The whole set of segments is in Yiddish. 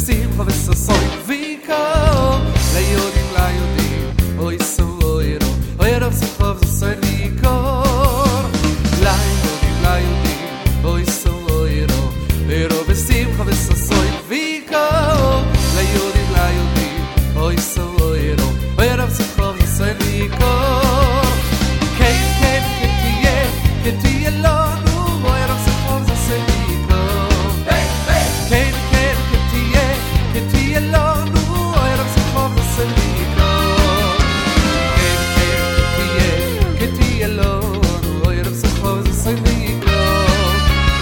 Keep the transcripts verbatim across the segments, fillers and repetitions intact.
בשמחה וששון ויקר ליהודים ליהודים אוי סוירו אוי רב שמחה וששון ויקר ליהודים ליהודים אוי סוירו אוי רב בשמחה וששון ויקר ליהודים ליהודים אוי סוירו אוי רב שמחה וששון ויקר כן כן כתהיה כתהיה לנו אוי רב שמחה וששון ויקר כן כן כתהיה כתהיה לנו אוי רב שמחה וששון ויקר כן כן כתהיה כתהיה לנו אוי רב שמחה וששון ויקר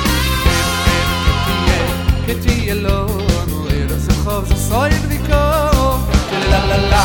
כן כן כתהיה כתהיה לנו אוי רב שמחה וששון ויקר לה לה לה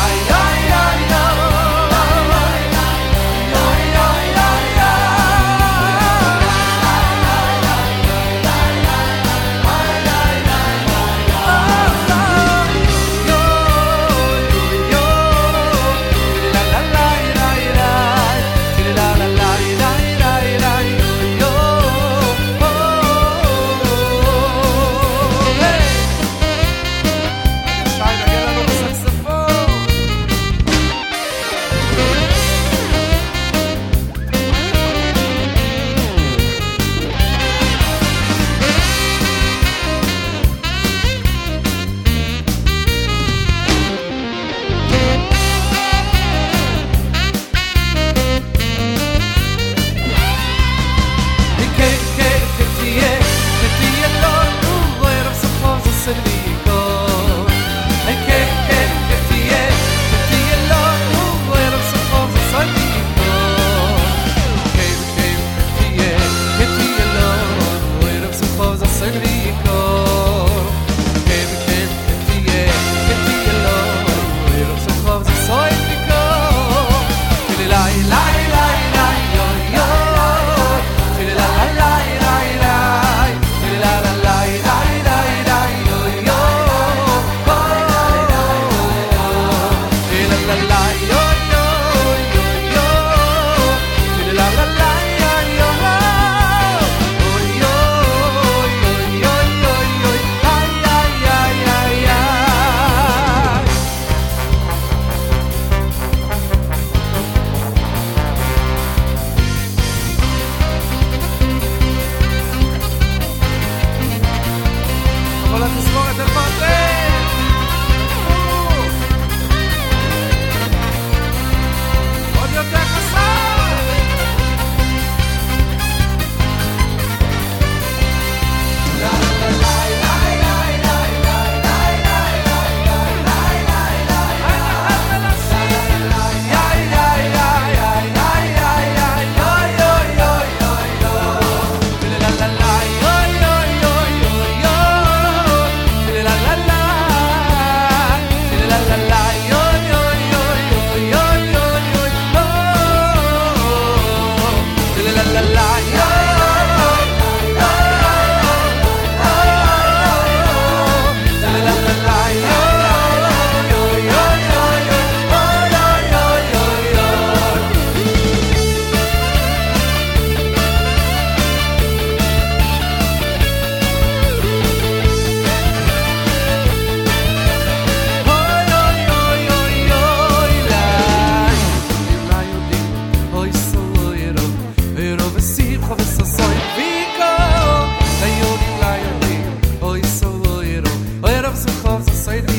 Say